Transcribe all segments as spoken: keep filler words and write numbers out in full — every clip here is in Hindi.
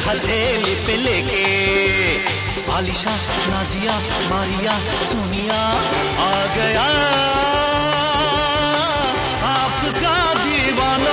हथेली पे लेके। आलिशा, नाजिया, मारिया, सोनिया आ गया आपका दीवाना।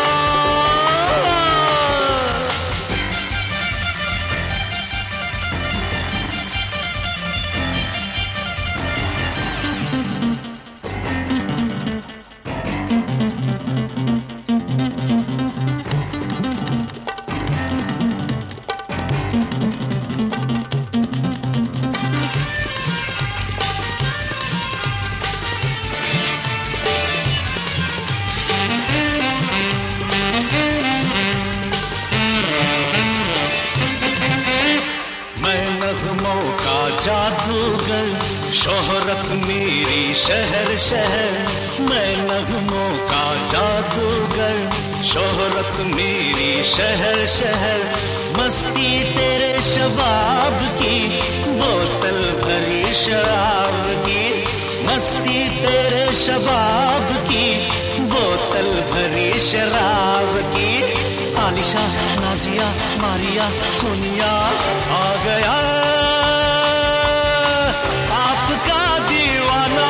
नगमों का जादूगर, शोहरत मेरी शहर शहर। मैं नगमों का जादूगर, शोहरत मेरी शहर शहर। मस्ती तेरे शबाब की, बोतल भरी शराब की। मस्ती तेरे शबाब की, बोतल भरी शराब की। आलिशा, नाजिया, मारिया, सोनिया आ गया आपका दीवाना।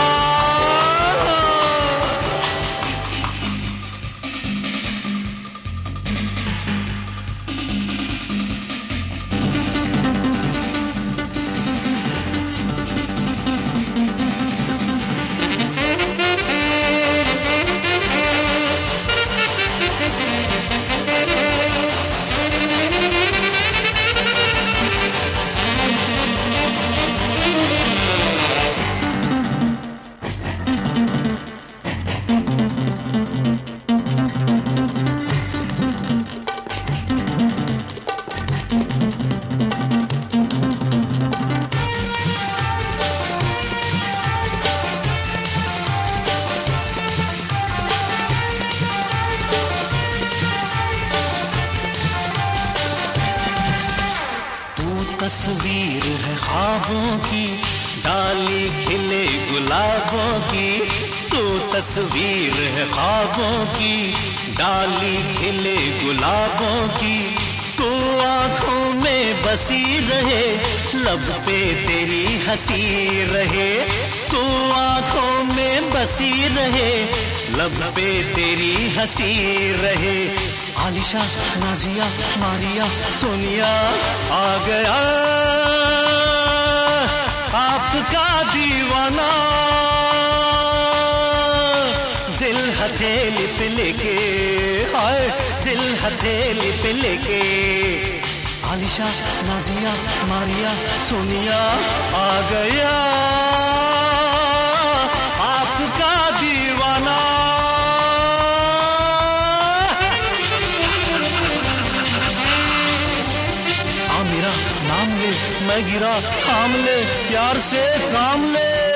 तस्वीर है ख्वाबों की, डाली खिले गुलाबों की। तू तस्वीर है ख्वाबों की, डाली खिले गुलाबों की। तू आँखों में बसी रहे, लब पे तेरी हंसी रहे। तू आँखों में बसी रहे, लब पे तेरी हंसी रहे। आलिशा, नाजिया, मारिया, सोनिया आ गया आपका दीवाना। दिल हथेली पे लेके, हाय दिल हथेली पे लेके। आलिशा, नाजिया, मारिया, सोनिया आ गया आपका दीवाना। मेरा नाम ले, मैं गिरा थाम ले, प्यार से काम ले।